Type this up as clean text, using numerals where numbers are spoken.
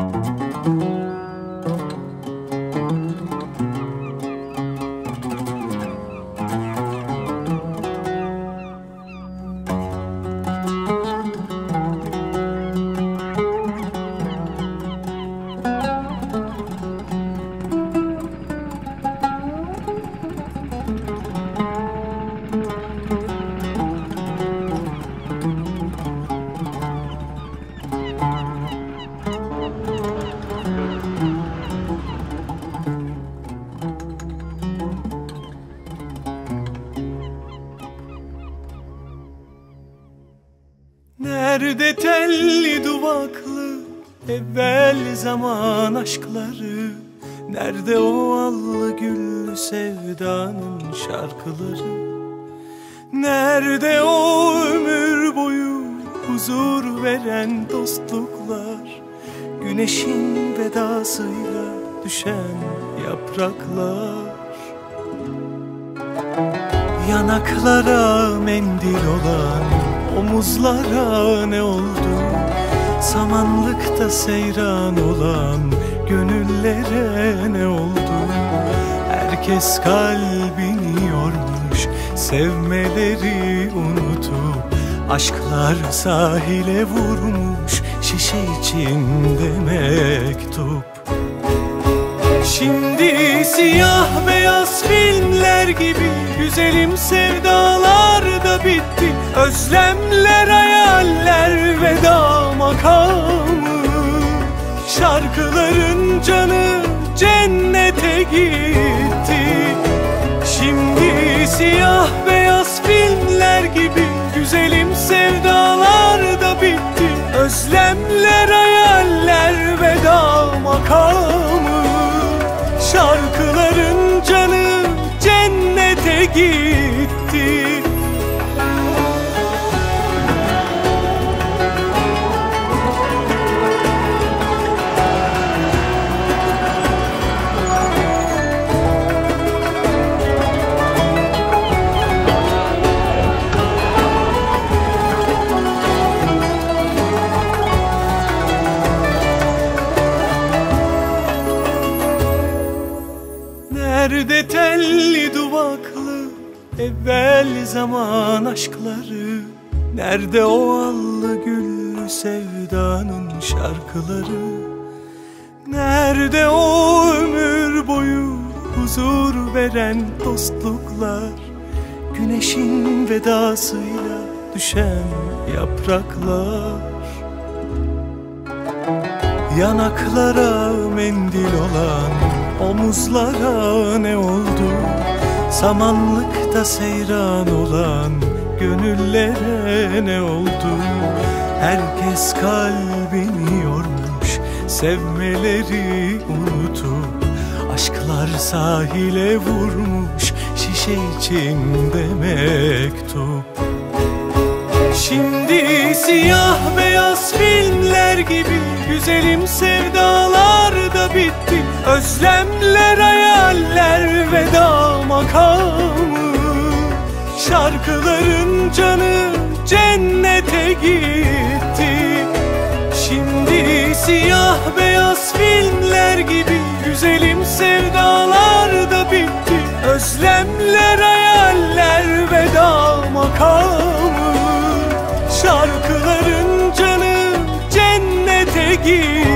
Nerede telli duvaklı evvel zaman aşkları? Nerede o allı güllü sevdanın şarkıları? Nerede o ömür boyu huzur veren dostluklar? Güneşin vedasıyla düşen yapraklar. Yanaklara mendil olan omuzlara ne oldu? Samanlıkta seyran olan gönüllere ne oldu? Herkes kalbini yormuş, sevmeleri unutup aşklar sahile vurmuş, şişe içinde mektup. Şimdi siyah beyaz filmler gibi güzelim sevdalar da bitti. Özlemler, hayaller, veda makamı. Şarkıların canı cennete gitti. Şimdi siyah beyaz filmler gibi güzelim sevdalar da bitti. Özlemler, hayaller, veda makamı. Şarkıların canı cennete gitti. Nerede telli duvaklı evvel zaman aşkları? Nerede o allı güllü sevdanın şarkıları? Nerede o ömür boyu huzur veren dostluklar? Güneşin vedasıyla düşen yapraklar. Yanaklara mendil olan omuzlara ne oldu? Samanlıkta seyran olan gönüllere ne oldu? Herkes kalbini yormuş, sevmeleri unutup aşklar sahile vurmuş, şişe içinde mektup. Şimdi siyah beyaz filmler gibi güzelim sevdalar da bitti. Özlemler, hayaller, veda makamı. Şarkıların canı cennete gitti. Şimdi siyah beyaz filmler gibi güzelim sevdalar da bitti. Özlemler, hayaller, veda makamı. Şarkıların canı cennete gitti.